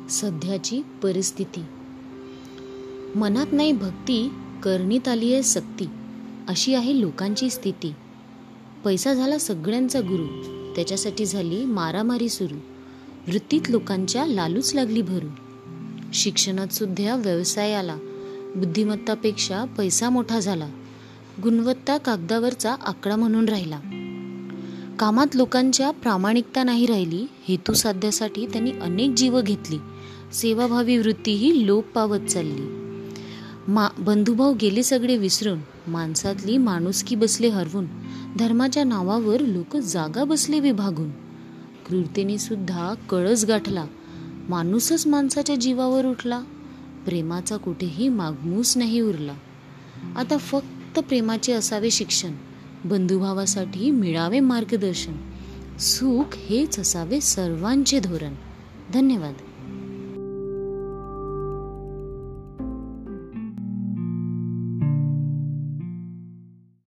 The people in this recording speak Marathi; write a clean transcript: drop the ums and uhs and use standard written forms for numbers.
सध्याची परिस्थिती. मनात नाही भक्ती, करणीत आली आहे सक्ती, अशी आहे लोकांची स्थिती. पैसा झाला सगळ्यांचा गुरु, त्याच्यासाठी झाली मारामारी सुरू. वृत्तीत लोकांच्या लालूच लागली भरू. शिक्षणात सुद्धा व्यवसाय आला, बुद्धिमत्तापेक्षा पैसा मोठा झाला. गुणवत्ता कागदावरचा आकडा म्हणून राहिला. कामात लोकांच्या प्रामाणिकता नाही राहिली. हेतू साध्यासाठी त्यांनी अनेक जीव घेतली. सेवाभावी वृत्ती ही लोप पावत चालली. बंधुभाव गेले सगळे विसरून, माणसातली माणुसकी बसले हरवून. धर्माच्या नावावर लोक जागा बसले विभागून. क्रूरतेने सुद्धा कळस गाठला, माणूसच माणसाच्या जीवावर उठला. प्रेमाचा कुठेही मागमूस नाही उरला. आता फक्त प्रेमाचे असावे शिक्षण, बंधुभावासाठी मिळावे मार्गदर्शन. सुख हेच असावे सर्वांचे धोरण. धन्यवाद.